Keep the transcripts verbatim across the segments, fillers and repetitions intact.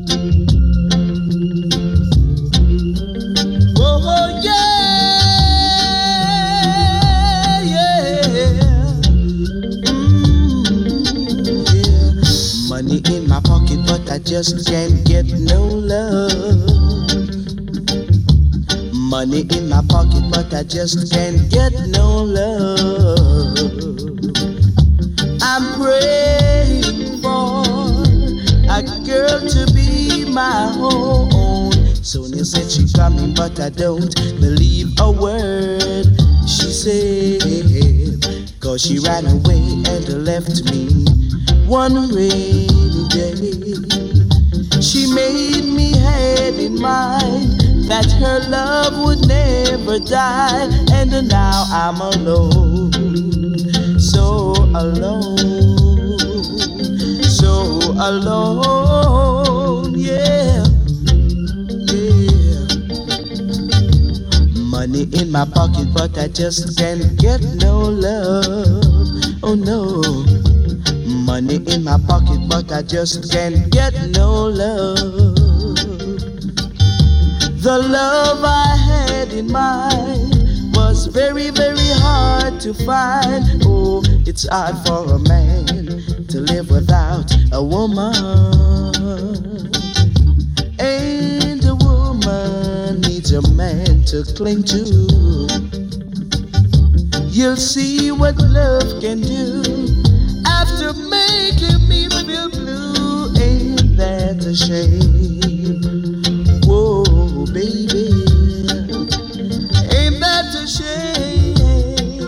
Oh yeah, yeah. Mm, yeah. Money in my pocket, but I just can't get no love. Money in my pocket, but I just can't get no love. I'm praying for a girl to be my own. Sonia said she's coming, but I don't believe a word she said. Cause she ran away and left me one rainy day. She made me had in mind that her love would never die. And now I'm alone, so alone, so alone, yeah, yeah. Money in my pocket, but I just can't get no love. Oh no. Money in my pocket, but I just can't get no love. The love I had in mind was very, very hard to find. Oh, it's hard for a man to live without a woman. And a woman needs a man to cling to. You'll see what love can do after making me feel blue. Ain't that a shame? Whoa, baby, ain't that a shame?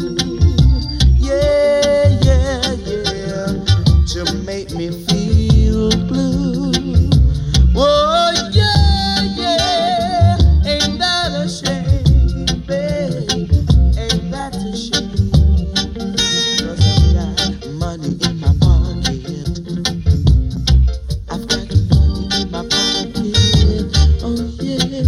Yeah, yeah, yeah, to make me feel blue. Whoa, yeah, yeah, ain't that a shame, babe? Ain't that a shame? Cause I've got money in my pocket. I've got money in my pocket. Oh yeah.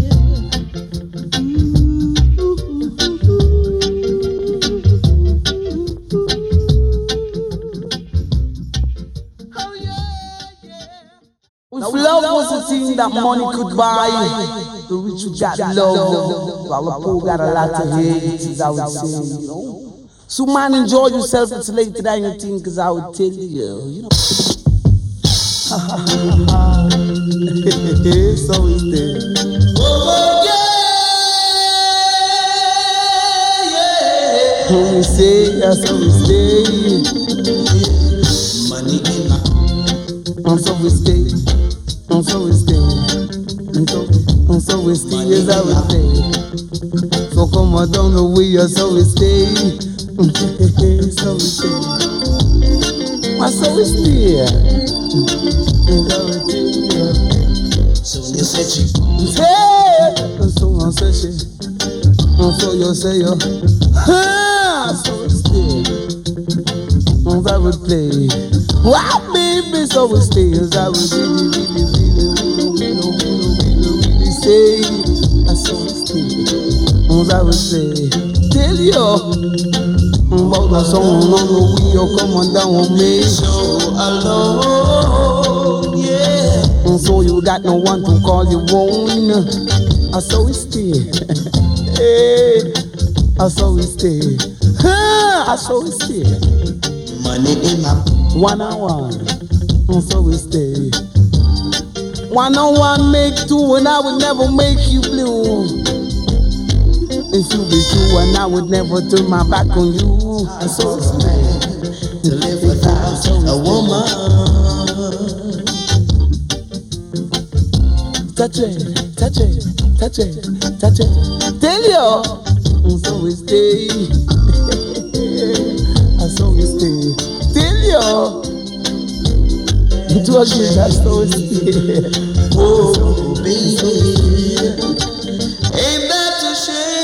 Oh yeah, yeah. If love was a thing that money could buy, the rich who got love, while the poor got a lot to hate, is I would say, you know. So man, enjoy yourself, it's later than you think, cause I would tell you, you know. So is there. Oh yeah, yeah. When we say, yeah, so we stay. Money in my And so we stay. And so we stay. And so, and so we stay, as I would say. So come on down the way, yeah, so we stay. So we stay. And so we stay. So you said she Hey, and so I say she, and so you say you, ah, so we stay. And I would play, wow, baby, so we stay. As I would really, really, really, really, really, really, really, really say, I so we stay. And I would say, tell you about the song on the wheel, come on down with me. so alone, yeah. And so you got no one to call you own. I saw we stay. Hey, I saw we stay. I saw we stay. Money in my One on one. And so we stay. One on one make two, and I would never make you blue. If you be true, and I would never turn my back on you. I saw we stay. to live without a woman. Touch it, touch it, touch it, touch it. Tell you, and so we stay. And so we stay. Tell you, it was just I so we stay. Oh, baby, ain't that a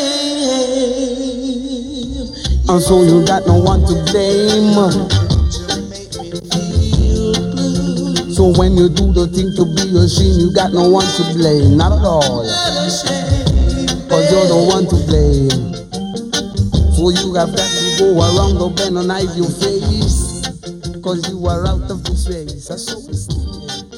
shame? And so you got no one to blame. To make me feel blue. So when you do the thing to be ashamed, you got no one to blame. Not at all. Not a shame, Cause you're the one to blame. So you have got to go around the bend and hide your face. Cause you are out of this race. That's so we stay.